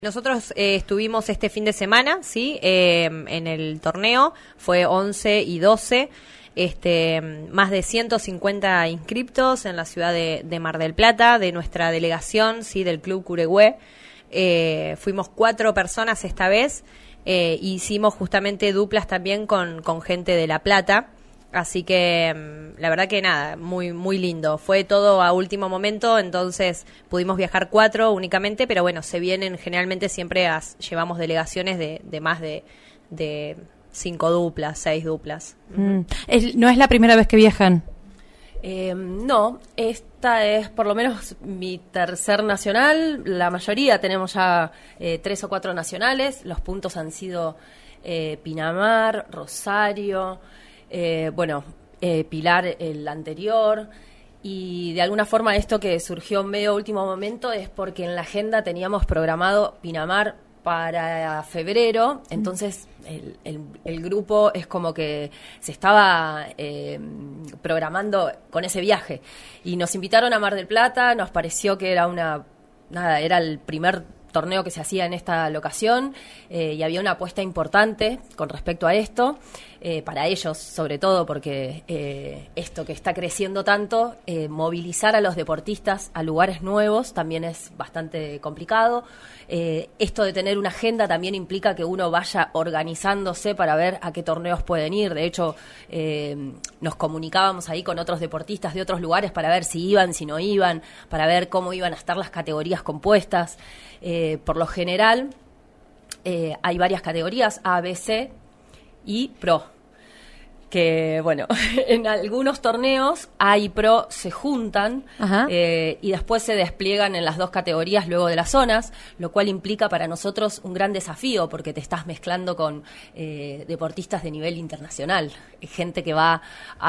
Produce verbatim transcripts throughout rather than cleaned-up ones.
Nosotros eh, estuvimos este fin de semana, sí, eh, en el torneo, fue once y doce, este, más de ciento cincuenta inscriptos en la ciudad de, de Mar del Plata, de nuestra delegación, sí, del Club Curegüe. Eh, fuimos cuatro personas esta vez, eh, hicimos justamente duplas también con, con gente de La Plata. Así que la verdad que nada, muy muy lindo. Fue todo a último momento, entonces pudimos viajar cuatro únicamente, pero bueno, se vienen generalmente siempre, a, llevamos delegaciones de, de más de, de cinco duplas, seis duplas. Mm. Es, ¿No es la primera vez que viajan? Eh, no, esta es por lo menos mi tercer nacional. La mayoría tenemos ya eh, tres o cuatro nacionales. Los puntos han sido eh, Pinamar, Rosario... Eh, bueno, eh, Pilar el anterior, y de alguna forma esto que surgió en medio último momento es porque en la agenda teníamos programado Pinamar para febrero, entonces el, el, el grupo es como que se estaba eh, programando con ese viaje, y nos invitaron a Mar del Plata, nos pareció que era una, nada, era el primer torneo que se hacía en esta locación, eh, y había una apuesta importante con respecto a esto, eh, para ellos sobre todo, porque eh, esto que está creciendo tanto, eh, movilizar a los deportistas a lugares nuevos también es bastante complicado. Eh, esto de tener una agenda también implica que uno vaya organizándose para ver a qué torneos pueden ir. De hecho, eh, nos comunicábamos ahí con otros deportistas de otros lugares para ver si iban, si no iban, para ver cómo iban a estar las categorías compuestas. Eh, por lo general, eh, hay varias categorías, A, B, C y Pro, que bueno, en algunos torneos A y Pro se juntan eh, y después se despliegan en las dos categorías luego de las zonas, lo cual implica para nosotros un gran desafío porque te estás mezclando con eh, deportistas de nivel internacional, gente que va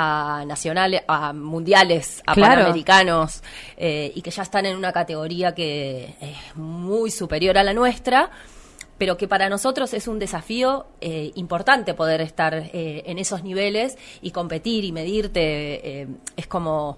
a nacionales, a mundiales, a claro. panamericanos, eh, y que ya están en una categoría que es muy superior a la nuestra, pero que para nosotros es un desafío eh, importante poder estar eh, en esos niveles y competir y medirte. Eh, es como,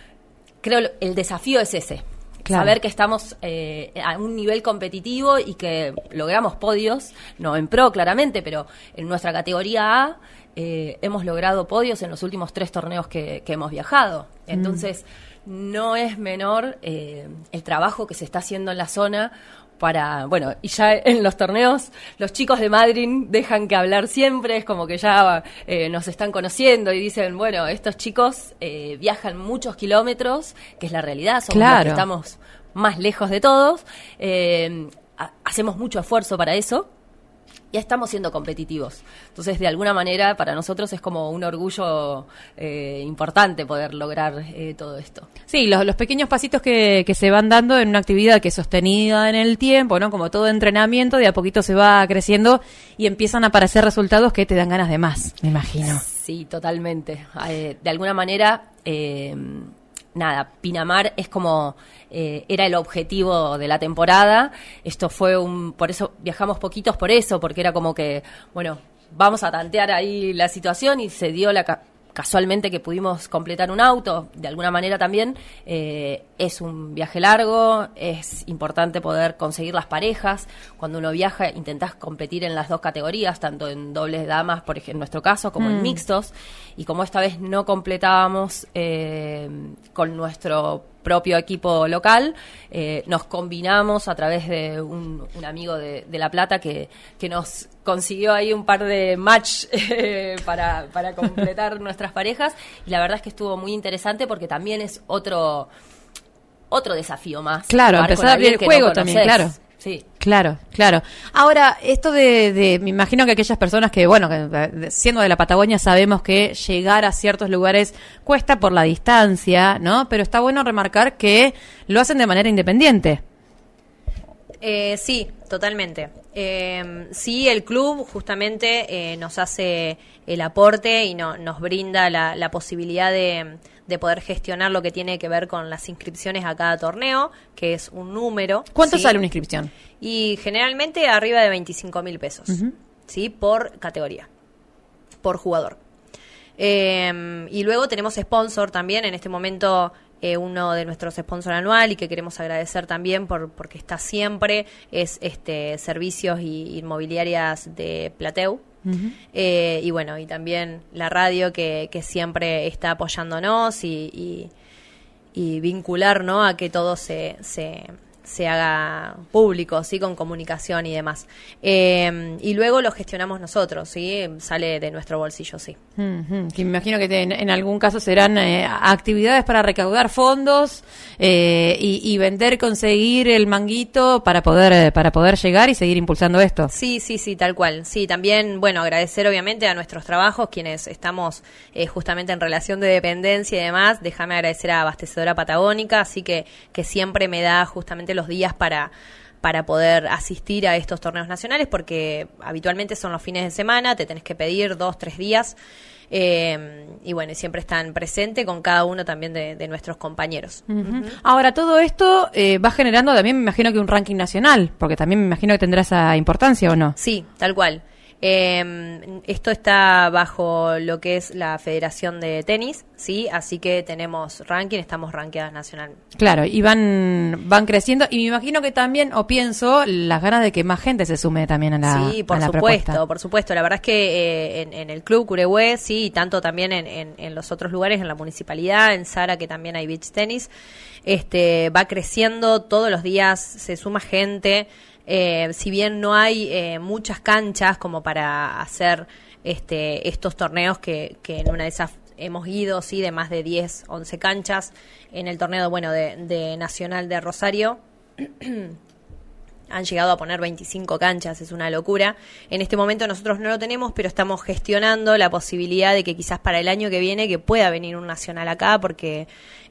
creo, el desafío es ese, claro. Saber que estamos eh, a un nivel competitivo y que logramos podios, no en pro claramente, pero en nuestra categoría A eh, hemos logrado podios en los últimos tres torneos que, que hemos viajado. Entonces, mm. no es menor eh, el trabajo que se está haciendo en la zona para, bueno, y ya en los torneos los chicos de Madrid dejan que hablar siempre, es como que ya eh, nos están conociendo y dicen, bueno, estos chicos eh, viajan muchos kilómetros, que es la realidad, somos claro. los que estamos más lejos de todos, eh, ha- hacemos mucho esfuerzo para eso, ya estamos siendo competitivos. Entonces, de alguna manera, para nosotros es como un orgullo eh, importante poder lograr eh, todo esto. Sí, los, los pequeños pasitos que, que se van dando en una actividad que es sostenida en el tiempo, ¿no? Como todo entrenamiento, de a poquito se va creciendo y empiezan a aparecer resultados que te dan ganas de más, me imagino. Sí, totalmente. Eh, de alguna manera... Eh, Nada, Pinamar es como, eh, era el objetivo de la temporada, esto fue un, por eso viajamos poquitos por eso, porque era como que, bueno, vamos a tantear ahí la situación y se dio la ca- casualmente que pudimos completar un auto, de alguna manera también, eh, es un viaje largo, es importante poder conseguir las parejas, cuando uno viaja intentás competir en las dos categorías, tanto en dobles damas, por ejemplo, en nuestro caso, como mm. en mixtos, y como esta vez no completábamos eh, con nuestro propio equipo local, eh, nos combinamos a través de un, un amigo de, de La Plata que, que nos consiguió ahí un par de match eh, para, para completar nuestras parejas, y la verdad es que estuvo muy interesante porque también es otro otro desafío más. Claro, empezar a abrir el juego no también, claro. Sí. Claro, claro. Ahora, esto de, de, me imagino que aquellas personas que, bueno, que siendo de la Patagonia sabemos que llegar a ciertos lugares cuesta por la distancia, ¿no? Pero está bueno remarcar que lo hacen de manera independiente. Eh, sí, totalmente. Eh, sí, el club justamente eh, nos hace el aporte y no, nos brinda la, la posibilidad de, de poder gestionar lo que tiene que ver con las inscripciones a cada torneo, que es un número. ¿Cuánto ¿sí? sale una inscripción? Y generalmente arriba de veinticinco mil pesos, uh-huh. ¿sí? Por categoría, por jugador. Eh, y luego tenemos sponsor también. En este momento eh, uno de nuestros sponsors anual y que queremos agradecer también por porque está siempre, es este Servicios y Inmobiliarias de Plateu. Uh-huh. eh, y bueno, y también la radio que, que siempre está apoyándonos y, y, y vincular, ¿no?, a que todo se... se se haga público, sí, con comunicación y demás. Eh, y luego lo gestionamos nosotros, sí, sale de nuestro bolsillo, sí. Uh-huh. Que me imagino que te, en, en algún caso serán eh, actividades para recaudar fondos eh, y, y vender, conseguir el manguito para poder eh, para poder llegar y seguir impulsando esto. Sí, sí, sí, tal cual. Sí, también, bueno, agradecer obviamente a nuestros trabajos, quienes estamos eh, justamente en relación de dependencia y demás. Déjame agradecer a Abastecedora Patagónica, así que que siempre me da justamente los días para para poder asistir a estos torneos nacionales, porque habitualmente son los fines de semana, te tenés que pedir dos, tres días, eh, y bueno, y siempre están presentes con cada uno también de, de nuestros compañeros. Uh-huh. Uh-huh. Ahora, todo esto eh, va generando también, me imagino que un ranking nacional, porque también me imagino que tendrá esa importancia, ¿o no? Sí, tal cual. Eh, esto está bajo lo que es la Federación de Tenis, sí, así que tenemos ranking, estamos rankeadas nacionalmente. Claro, y van van creciendo, y me imagino que también, o pienso, las ganas de que más gente se sume también a la Sí, por a la supuesto, propuesta. por supuesto. La verdad es que eh, en, en el club Curehué, sí, y tanto también en, en, en los otros lugares, en la municipalidad, en Sara, que también hay beach tenis, este, va creciendo, todos los días se suma gente. Eh, si bien no hay eh, muchas canchas como para hacer este estos torneos que, que en una de esas hemos ido, sí, de más de diez, once canchas en el torneo, bueno, de, de Nacional de Rosario. Han llegado a poner veinticinco canchas, es una locura. En este momento nosotros no lo tenemos, pero estamos gestionando la posibilidad de que quizás para el año que viene que pueda venir un nacional acá, porque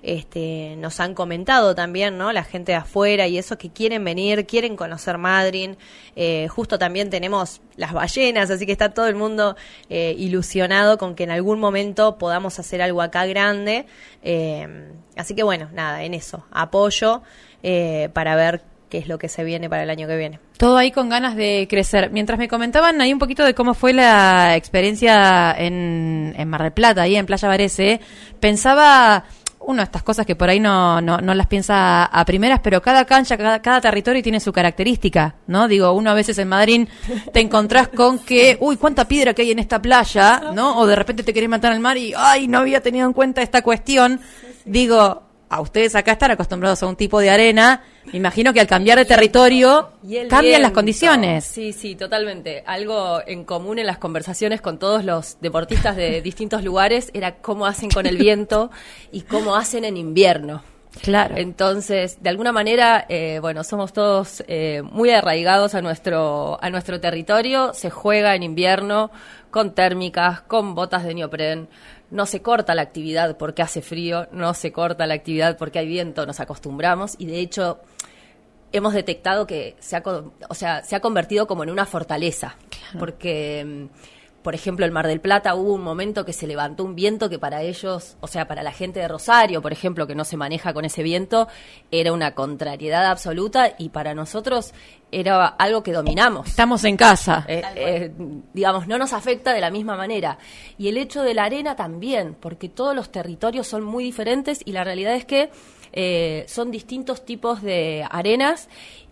este nos han comentado también, ¿no?, la gente de afuera y eso, que quieren venir, quieren conocer Madryn. Eh, justo también tenemos las ballenas, así que está todo el mundo eh, ilusionado con que en algún momento podamos hacer algo acá grande. Eh, así que bueno, nada, en eso, apoyo eh, para ver qué es lo que se viene para el año que viene. Todo ahí con ganas de crecer. Mientras me comentaban ahí un poquito de cómo fue la experiencia en, en Mar del Plata, ahí en Playa Varese, pensaba, uno de estas cosas que por ahí no, no, no las piensa a primeras, pero cada cancha, cada, cada territorio tiene su característica, ¿no? Digo, uno a veces en Madryn te encontrás con que, uy, cuánta piedra que hay en esta playa, ¿no? O de repente te querés matar al mar y, ay, no había tenido en cuenta esta cuestión. Digo, a ustedes acá están acostumbrados a un tipo de arena, me imagino que al cambiar de territorio cambian viento. Las condiciones. Sí, sí, totalmente. Algo en común en las conversaciones con todos los deportistas de distintos lugares era cómo hacen con el viento y cómo hacen en invierno. Claro. Entonces, de alguna manera, eh, bueno, somos todos eh, muy arraigados a nuestro a nuestro territorio. Se juega en invierno con térmicas, con botas de neopren. No se corta la actividad porque hace frío, no se corta la actividad porque hay viento, nos acostumbramos y de hecho hemos detectado que se ha, o sea, se ha convertido como en una fortaleza, claro. Porque, por ejemplo, en Mar del Plata hubo un momento que se levantó un viento que para ellos, o sea, para la gente de Rosario, por ejemplo, que no se maneja con ese viento, era una contrariedad absoluta y para nosotros era algo que dominamos. Estamos en casa. Eh, eh, digamos, no nos afecta de la misma manera. Y el hecho de la arena también, porque todos los territorios son muy diferentes y la realidad es que eh, son distintos tipos de arenas.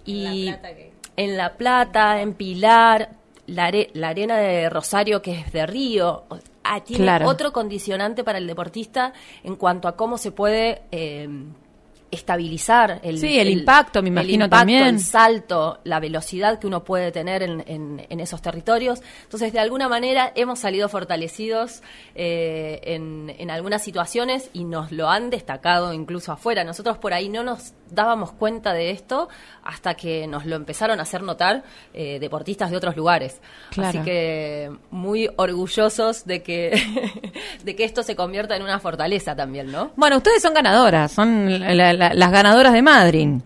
Y en La Plata, ¿qué? En La Plata, en Pilar, la, are, la arena de Rosario, que es de Río, ah, tiene claro. Otro condicionante para el deportista en cuanto a cómo se puede Eh, estabilizar el, sí, el, el impacto, me imagino, el impacto, también el salto, la velocidad que uno puede tener en, en, en esos territorios. Entonces, de alguna manera, hemos salido fortalecidos eh, en, en algunas situaciones y nos lo han destacado incluso afuera. Nosotros por ahí no nos dábamos cuenta de esto hasta que nos lo empezaron a hacer notar eh, deportistas de otros lugares. Claro. Así que muy orgullosos de que de que esto se convierta en una fortaleza también, ¿no? Bueno, ustedes son ganadoras, son la, la, las ganadoras de Madryn.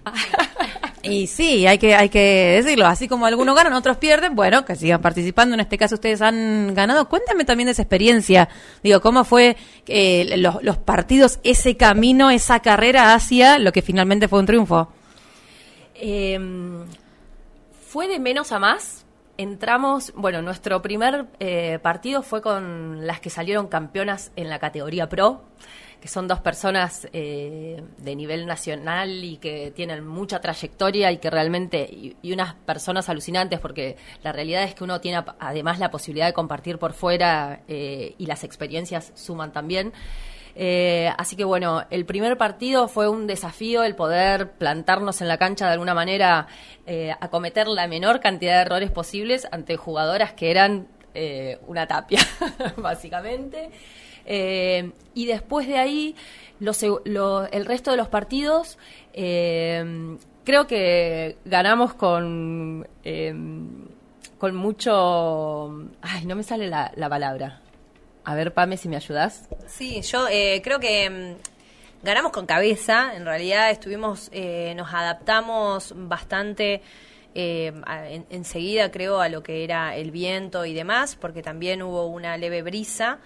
Y sí, hay que hay que decirlo, así como algunos ganan, otros pierden, bueno, que sigan participando. En este caso ustedes han ganado. Cuéntame también de esa experiencia. Digo, ¿cómo fue eh, los, los partidos, ese camino, esa carrera hacia lo que finalmente fue un triunfo? Eh, fue de menos a más, entramos, bueno, nuestro primer eh, partido fue con las que salieron campeonas en la categoría Pro, que son dos personas eh, de nivel nacional y que tienen mucha trayectoria y que realmente, y, y unas personas alucinantes, porque la realidad es que uno tiene además la posibilidad de compartir por fuera eh, y las experiencias suman también. Eh, así que bueno, el primer partido fue un desafío el poder plantarnos en la cancha de alguna manera, eh, acometer la menor cantidad de errores posibles ante jugadoras que eran eh, una tapia, básicamente. Eh, y después de ahí, los, lo, el resto de los partidos, eh, creo que ganamos con, eh, con mucho... Ay, no me sale la, la palabra. A ver, Pame, si me ayudás. Sí, yo eh, creo que mmm, ganamos con cabeza. En realidad estuvimos, eh, nos adaptamos bastante eh, a, en, enseguida, creo, a lo que era el viento y demás, porque también hubo una leve brisa.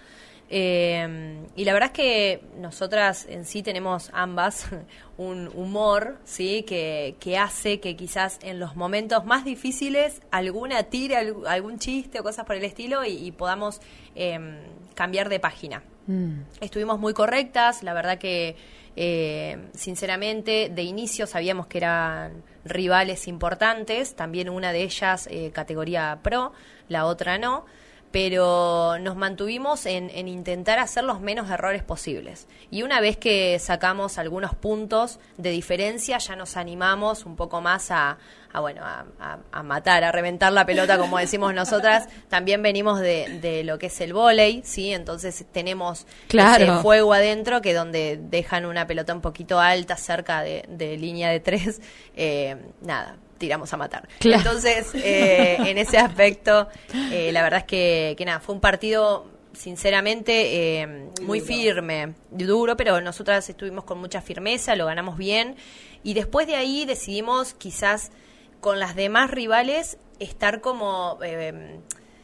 Eh, y la verdad es que nosotras en sí tenemos ambas un humor, ¿sí? que, que hace que quizás en los momentos más difíciles alguna tire alg- algún chiste o cosas por el estilo y, y podamos eh, cambiar de página. Mm. Estuvimos muy correctas, la verdad que eh, sinceramente de inicio sabíamos que eran rivales importantes, también una de ellas eh, categoría Pro, la otra no, pero nos mantuvimos en, en intentar hacer los menos errores posibles. Y una vez que sacamos algunos puntos de diferencia, ya nos animamos un poco más a, a bueno, a, a, a matar, a reventar la pelota, como decimos nosotras. También venimos de, de lo que es el vóley, ¿sí? Entonces tenemos claro. ese fuego adentro, que donde dejan una pelota un poquito alta, cerca de, de línea de tres, eh, nada, tiramos a matar. Claro. Entonces, eh, en ese aspecto, eh, la verdad es que, que nada, fue un partido, sinceramente, eh, muy, muy firme, duro, pero nosotras estuvimos con mucha firmeza, lo ganamos bien, y después de ahí decidimos quizás con las demás rivales estar como eh,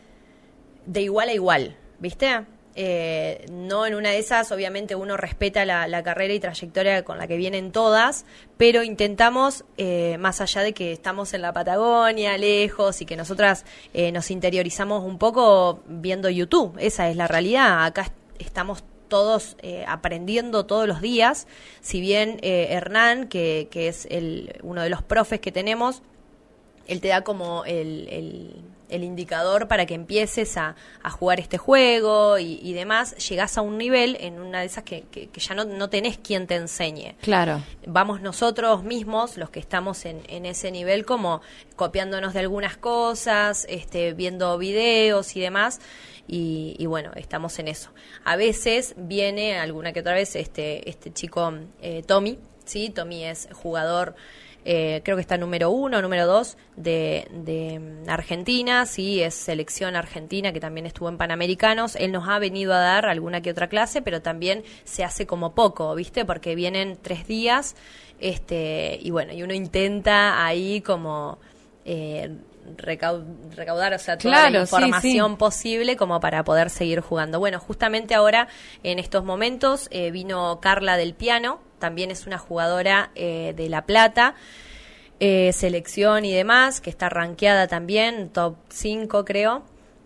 de igual a igual, ¿viste? Eh, no en una de esas, obviamente uno respeta la, la carrera y trayectoria con la que vienen todas, pero intentamos, eh, más allá de que estamos en la Patagonia, lejos, y que nosotras eh, nos interiorizamos un poco viendo YouTube, esa es la realidad, acá estamos todos eh, aprendiendo todos los días, si bien eh, Hernán, que, que es el, uno de los profes que tenemos, él te da como el... el el indicador para que empieces a, a jugar este juego y, y demás, llegás a un nivel en una de esas que, que, que ya no, no tenés quien te enseñe. Claro. Vamos nosotros mismos, los que estamos en, en ese nivel, como copiándonos de algunas cosas, este, viendo videos y demás, y, y bueno, estamos en eso. A veces viene, alguna que otra vez, este, este chico eh, Tommy, ¿sí? Tommy es jugador... Eh, creo que está número uno, número dos de, de Argentina, sí, es selección argentina, que también estuvo en Panamericanos. Él nos ha venido a dar alguna que otra clase, pero también se hace como poco, ¿viste? Porque vienen tres días, este, y bueno, y uno intenta ahí como eh, recaud- recaudar, o sea, toda claro, la información sí, sí. posible como para poder seguir jugando. Bueno, justamente ahora, en estos momentos, eh, vino Carla del Piano, también es una jugadora eh, de La Plata, eh, selección y demás, que está rankeada también, top cinco creo,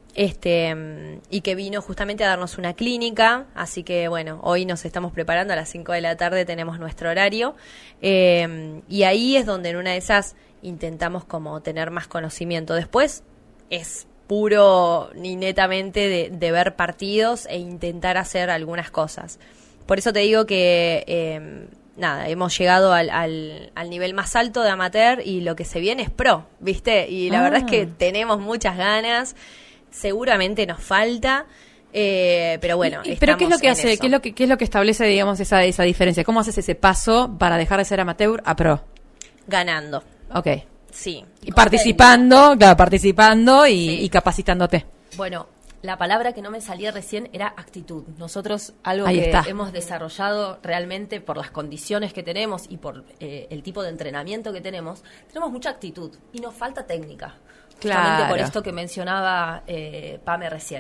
este y que vino justamente a darnos una clínica, así que bueno, hoy nos estamos preparando, a las cinco de la tarde tenemos nuestro horario, eh, y ahí es donde en una de esas intentamos como tener más conocimiento. Después es puro ni netamente de, de ver partidos e intentar hacer algunas cosas. Por eso te digo que, eh, nada, hemos llegado al, al, al nivel más alto de amateur y lo que se viene es pro, ¿viste? Y la ah. verdad es que tenemos muchas ganas, seguramente nos falta, eh, pero bueno, y, ¿Pero qué es lo que hace, qué es lo que, qué es lo que establece, digamos, esa, esa diferencia? ¿Cómo haces ese paso para dejar de ser amateur a pro? Ganando. Ok. Sí. Y participando, claro, participando y, sí. y capacitándote. Bueno, la palabra que no me salía recién era actitud. Nosotros, algo Ahí que está. hemos desarrollado realmente por las condiciones que tenemos y por eh, el tipo de entrenamiento que tenemos, tenemos mucha actitud y nos falta técnica. Claro. Justamente por esto que mencionaba eh, Pame recién.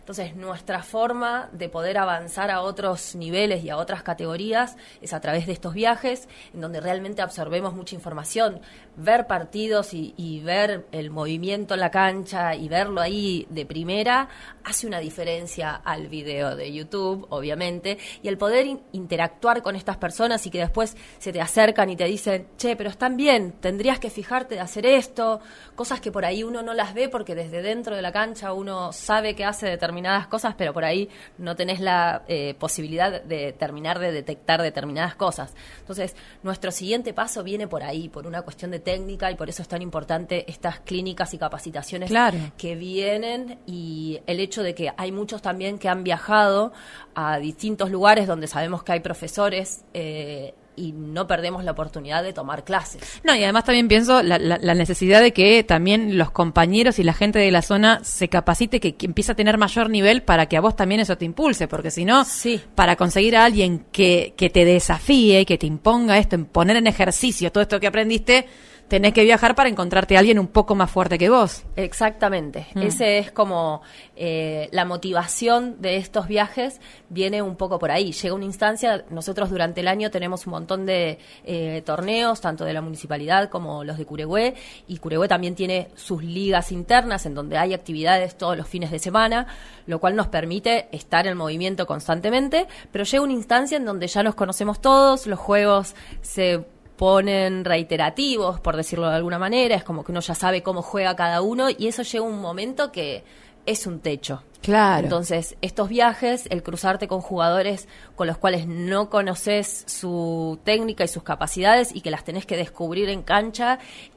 Entonces, nuestra forma de poder avanzar a otros niveles y a otras categorías es a través de estos viajes, en donde realmente absorbemos mucha información. Ver partidos y, y ver el movimiento en la cancha y verlo ahí de primera hace una diferencia al video de YouTube, obviamente, y el poder in- interactuar con estas personas y que después se te acercan y te dicen, che, pero están bien, tendrías que fijarte de hacer esto, cosas que por ahí uno no las ve porque desde dentro de la cancha uno sabe que hace determinadas cosas, pero por ahí no tenés la eh, posibilidad de terminar de detectar determinadas cosas. Entonces, nuestro siguiente paso viene por ahí, por una cuestión de técnica, y por eso es tan importante estas clínicas y capacitaciones claro. que vienen, y el hecho de que hay muchos también que han viajado a distintos lugares donde sabemos que hay profesores eh, y no perdemos la oportunidad de tomar clases. No, y además también pienso la, la, la necesidad de que también los compañeros y la gente de la zona se capacite, que, que empiece a tener mayor nivel para que a vos también eso te impulse, porque si no, sí. para conseguir a alguien que, que te desafíe, que te imponga esto, en poner en ejercicio todo esto que aprendiste, tenés que viajar para encontrarte a alguien un poco más fuerte que vos. Exactamente. Mm. Ese es como eh, la motivación de estos viajes, viene un poco por ahí. Llega una instancia, nosotros durante el año tenemos un montón de eh, torneos, tanto de la municipalidad como los de Curehué, y Curehué también tiene sus ligas internas en donde hay actividades todos los fines de semana, lo cual nos permite estar en movimiento constantemente, pero llega una instancia en donde ya nos conocemos todos, los juegos se ponen reiterativos, por decirlo de alguna manera, es como que uno ya sabe cómo juega cada uno, y eso llega un momento que es un techo. Claro. Entonces, estos viajes, el cruzarte con jugadores con los cuales no conoces su técnica y sus capacidades y que las tenés que descubrir en cancha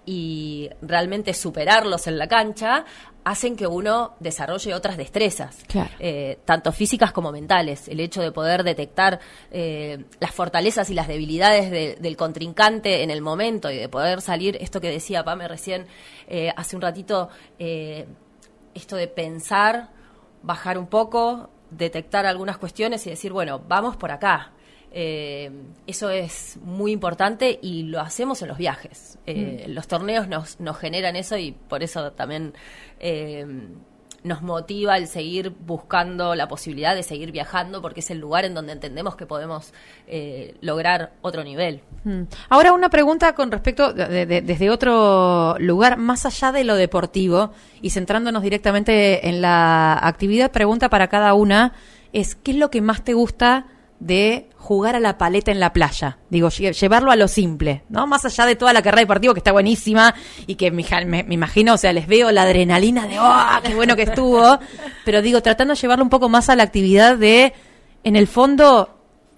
y realmente superarlos en la cancha, hacen que uno desarrolle otras destrezas, claro. eh, tanto físicas como mentales. El hecho de poder detectar eh, las fortalezas y las debilidades de, del contrincante en el momento, y de poder salir, esto que decía Pame recién eh, hace un ratito, eh, esto de pensar, bajar un poco, detectar algunas cuestiones y decir, bueno, vamos por acá. Eh, eso es muy importante y lo hacemos en los viajes. Eh, mm. Los torneos nos, nos generan eso, y por eso también eh, nos motiva el seguir buscando la posibilidad de seguir viajando, porque es el lugar en donde entendemos que podemos eh, lograr otro nivel. Mm. Ahora una pregunta con respecto de, de, desde otro lugar, más allá de lo deportivo y centrándonos directamente en la actividad. Pregunta para cada una es, ¿qué es lo que más te gusta de jugar a la paleta en la playa? Digo, llevarlo a lo simple, ¿no? Más allá de toda la carrera deportiva, que está buenísima y que me, me, me imagino, o sea, les veo la adrenalina de ¡oh, qué bueno que estuvo! Pero digo, tratando de llevarlo un poco más a la actividad de, en el fondo,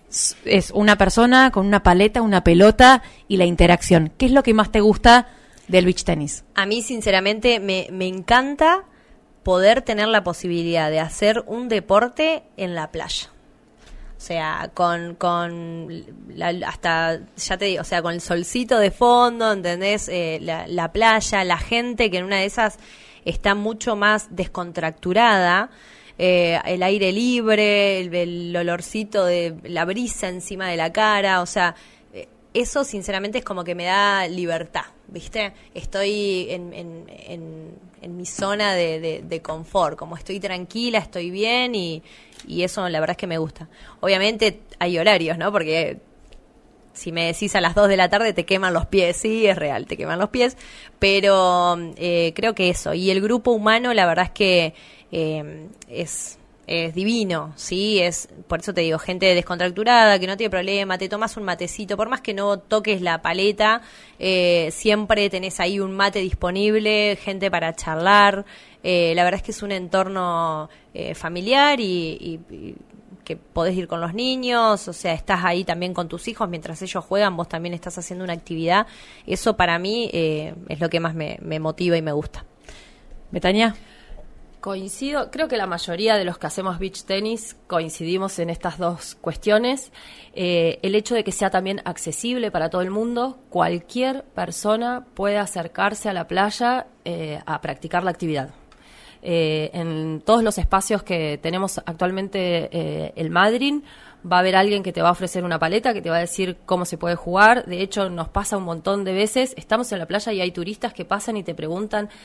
es una persona con una paleta, una pelota y la interacción. ¿Qué es lo que más te gusta del beach tenis? A mí, sinceramente, me, me encanta poder tener la posibilidad de hacer un deporte en la playa. O sea, con, con la, hasta, ya te digo, o sea, con el solcito de fondo, ¿entendés? Eh, la, la playa, la gente que en una de esas está mucho más descontracturada, eh, el aire libre, el, el olorcito de la brisa encima de la cara, o sea, eh, eso sinceramente es como que me da libertad, ¿viste? Estoy en, en, en, en mi zona de, de, de confort, como estoy tranquila, estoy bien y... y eso la verdad es que me gusta. Obviamente hay horarios, ¿no? Porque si me decís a las dos de la tarde te queman los pies, sí, es real, te queman los pies, pero eh, creo que eso. Y el grupo humano, la verdad es que eh, es, es divino, ¿sí? Es, por eso te digo, gente descontracturada, que no tiene problema, te tomas un matecito, por más que no toques la paleta, eh, siempre tenés ahí un mate disponible, gente para charlar. Eh, la verdad es que es un entorno eh, familiar y, y, y que podés ir con los niños, o sea, estás ahí también con tus hijos, mientras ellos juegan, vos también estás haciendo una actividad. Eso para mí eh, es lo que más me, me motiva y me gusta. Betania. Coincido, creo que la mayoría de los que hacemos beach tenis coincidimos en estas dos cuestiones. Eh, el hecho de que sea también accesible para todo el mundo, cualquier persona puede acercarse a la playa eh, a practicar la actividad. Eh, en todos los espacios que tenemos actualmente eh, el Madryn, va a haber alguien que te va a ofrecer una paleta, que te va a decir cómo se puede jugar. De hecho, nos pasa un montón de veces, estamos en la playa y hay turistas que pasan y te preguntan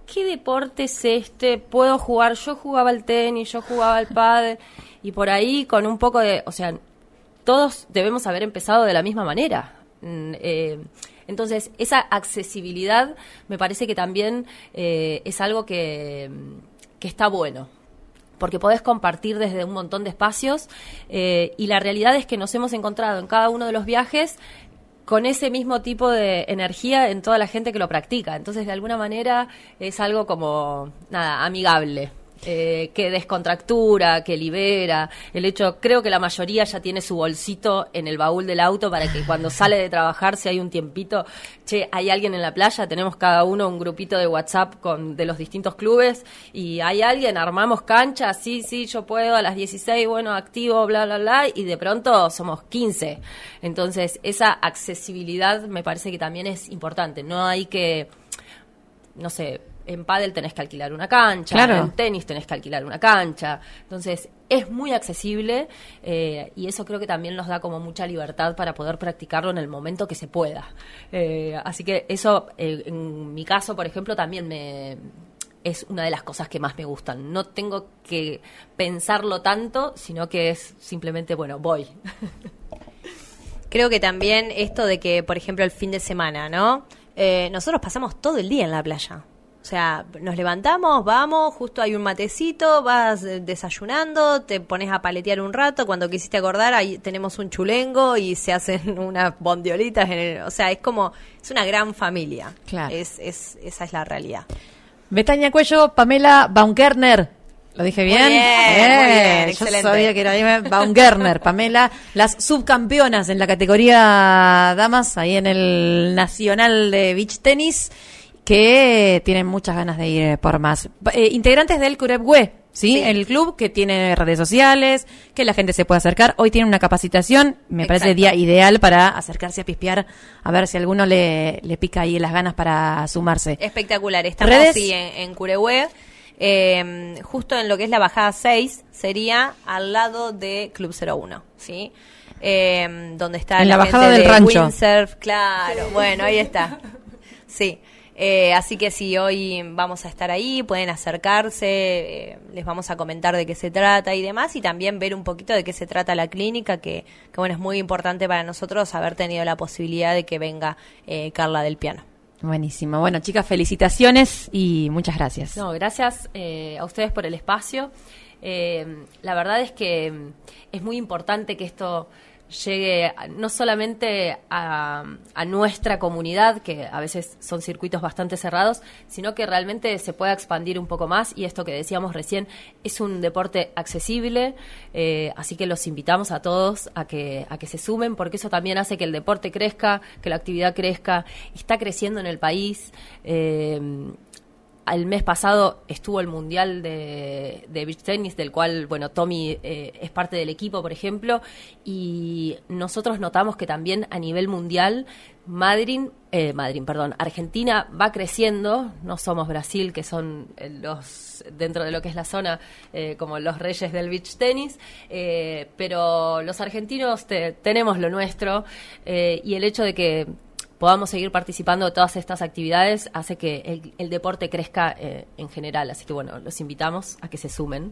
¿qué deporte es este? ¿Puedo jugar? Yo jugaba al tenis, yo jugaba al pádel, y por ahí con un poco de, o sea, todos debemos haber empezado de la misma manera. Mm, eh, entonces, esa accesibilidad me parece que también eh, es algo que, que está bueno, porque podés compartir desde un montón de espacios, eh, y la realidad es que nos hemos encontrado en cada uno de los viajes con ese mismo tipo de energía en toda la gente que lo practica. Entonces, de alguna manera, es algo como, nada, amigable. Eh, que descontractura, que libera. El hecho, creo que la mayoría ya tiene su bolsito en el baúl del auto para que cuando sale de trabajar, si hay un tiempito, che, hay alguien en la playa, tenemos cada uno un grupito de WhatsApp con de los distintos clubes, y hay alguien, armamos cancha, sí, sí, yo puedo, a las dieciséis, bueno, activo, bla, bla, bla, y de pronto somos quince. Entonces, esa accesibilidad me parece que también es importante. No hay que, no sé, en pádel tenés que alquilar una cancha, claro. En tenis tenés que alquilar una cancha. Entonces, es muy accesible, eh, y eso creo que también nos da como mucha libertad para poder practicarlo en el momento que se pueda. Eh, así que eso, eh, en mi caso, por ejemplo, también me es una de las cosas que más me gustan. No tengo que pensarlo tanto, sino que es simplemente, bueno, voy. Creo que también esto de que, por ejemplo, el fin de semana, ¿no? Eh, nosotros pasamos todo el día en la playa. O sea, nos levantamos, vamos, justo hay un matecito, vas desayunando, te pones a paletear un rato, cuando quisiste acordar, ahí tenemos un chulengo y se hacen unas bondiolitas. En el, o sea, es como, es una gran familia. Claro. Es, es, esa es la realidad. Betania Cuello, Pamela Baumgartner. ¿Lo dije bien? Muy bien, eh, muy bien, yo excelente. sabía que era Baumgartner, Pamela, las subcampeonas en la categoría damas, ahí en el Nacional de Beach Tenis, que tienen muchas ganas de ir por más. Eh, integrantes del Curepwe, ¿sí? ¿sí? El club que tiene redes sociales, que la gente se puede acercar. Hoy tiene una capacitación, me Exacto. parece el día ideal para acercarse a pispear, a ver si a alguno le, le pica ahí las ganas para sumarse. Espectacular, estamos ¿Redes? Sí, en, en Curepwe, eh, justo en lo que es la bajada seis, sería al lado de Club cero uno, ¿sí? Eh, donde está en la, la bajada gente del de rancho. Windsurf, claro, bueno, ahí está. Sí. Eh, así que sí, hoy vamos a estar ahí, pueden acercarse, eh, les vamos a comentar de qué se trata y demás, y también ver un poquito de qué se trata la clínica, que, que bueno, es muy importante para nosotros haber tenido la posibilidad de que venga eh, Carla del Piano. Buenísimo. Bueno, chicas, felicitaciones y muchas gracias. No, gracias eh, a ustedes por el espacio. Eh, la verdad es que es muy importante que esto llegue no solamente a, a nuestra comunidad, que a veces son circuitos bastante cerrados, sino que realmente se pueda expandir un poco más. Y esto que decíamos recién, es un deporte accesible, eh, así que los invitamos a todos a que, a que se sumen, porque eso también hace que el deporte crezca, que la actividad crezca. Está creciendo en el país. eh, El mes pasado estuvo el Mundial de, de Beach Tennis, del cual, bueno, Tommy eh, es parte del equipo, por ejemplo, y nosotros notamos que también a nivel mundial, Madrid, eh, Madrid, perdón, Argentina va creciendo. No somos Brasil, que son los, dentro de lo que es la zona, eh, como los reyes del beach tenis, eh, pero los argentinos te, tenemos lo nuestro, eh, y el hecho de que podamos seguir participando de todas estas actividades hace que el, el deporte crezca eh, en general. Así que, bueno, los invitamos a que se sumen.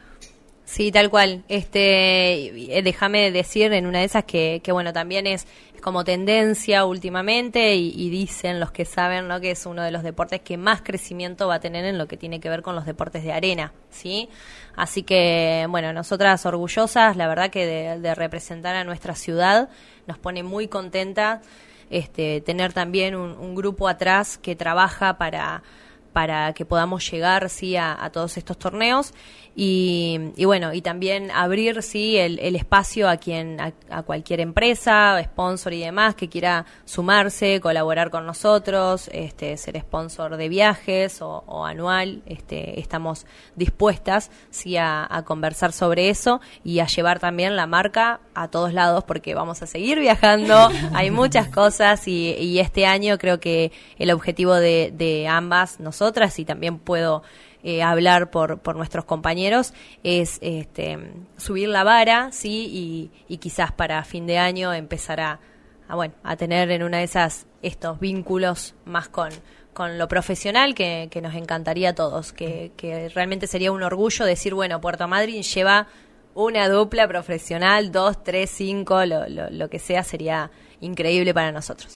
Sí, tal cual. Este, eh, déjame decir en una de esas que, que bueno, también es, es como tendencia últimamente, y, y dicen los que saben, ¿no?, que es uno de los deportes que más crecimiento va a tener en lo que tiene que ver con los deportes de arena, ¿sí? Así que, bueno, nosotras orgullosas, la verdad que de, de representar a nuestra ciudad, nos pone muy contenta. Este, tener también un, un grupo atrás que trabaja para, para que podamos llegar, sí, a, a todos estos torneos, y, y bueno, y también abrir, sí, el, el espacio a quien, a, a cualquier empresa, sponsor y demás que quiera sumarse, colaborar con nosotros, este, ser sponsor de viajes o, o anual. Este, estamos dispuestas, sí, a, a conversar sobre eso y a llevar también la marca a todos lados, porque vamos a seguir viajando. Hay muchas cosas, y, y este año creo que el objetivo de, de ambas nosotras, y también puedo Eh, hablar por por nuestros compañeros, es este, subir la vara, sí, y, y quizás para fin de año empezar a, a bueno a tener en una de esas estos vínculos más con con lo profesional que, que nos encantaría a todos, que, que realmente sería un orgullo decir, bueno, Puerto Madryn lleva una dupla profesional, dos, tres, cinco, lo, lo, lo que sea, sería increíble para nosotros.